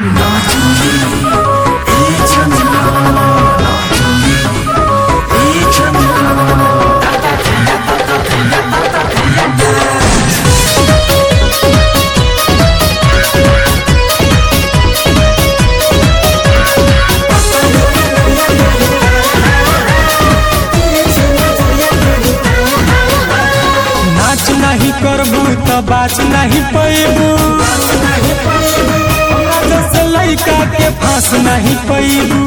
नहीं करबू तो बाच नहीं पैबू, जैसे लड़का के फांस नहीं पैबू।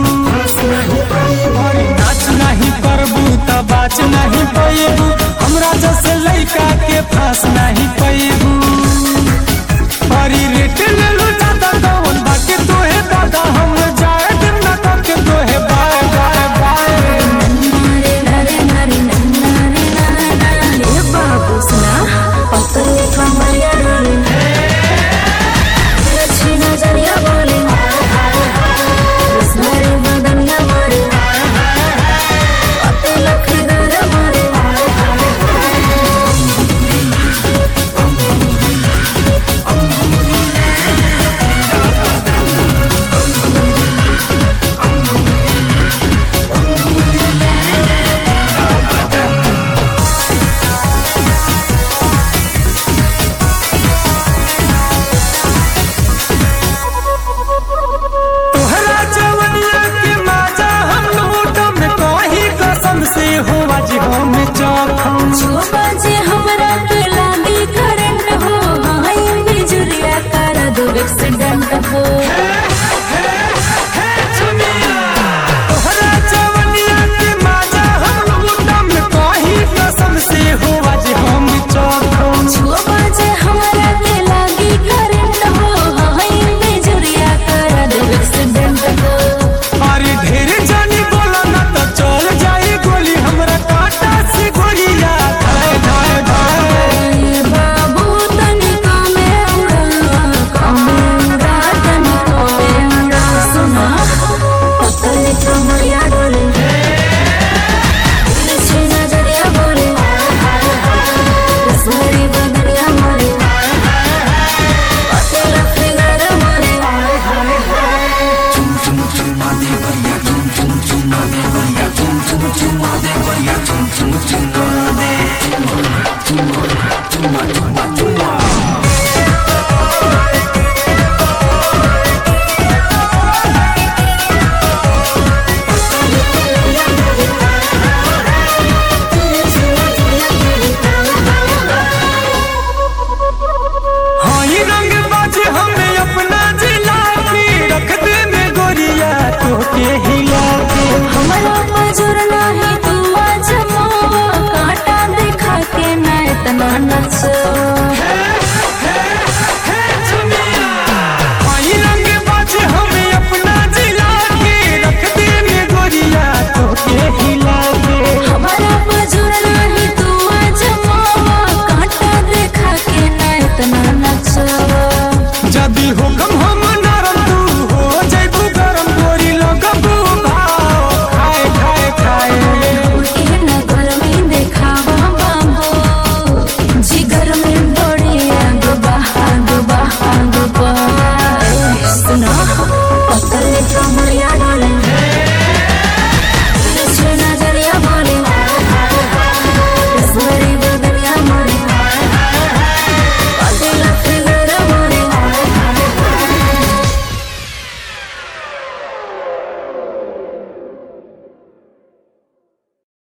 नाच नहीं करबू तो बाच नहीं पैबू, हमरा जैसे लड़का के फांस नहीं पैबू। बड़ी रेट ले लो ज्यादा कौन बाकी तोहे दादा, हम जाए दिन न करके तोहे बाय बाय बाय। एक्सीडेंट हो